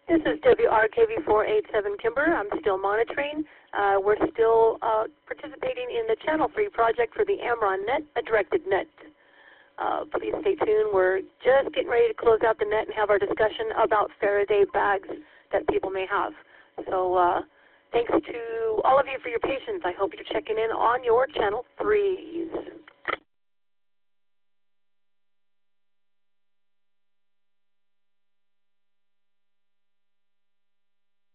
This is WRKV487 Kimber. I'm still monitoring. We're still participating in the Channel Free project for the Amron Net, a directed net. Please stay tuned. We're just getting ready to close out the net and have our discussion about Faraday bags that people may have. So thanks to all of you for your patience. I hope you're checking in on your Channel 3s.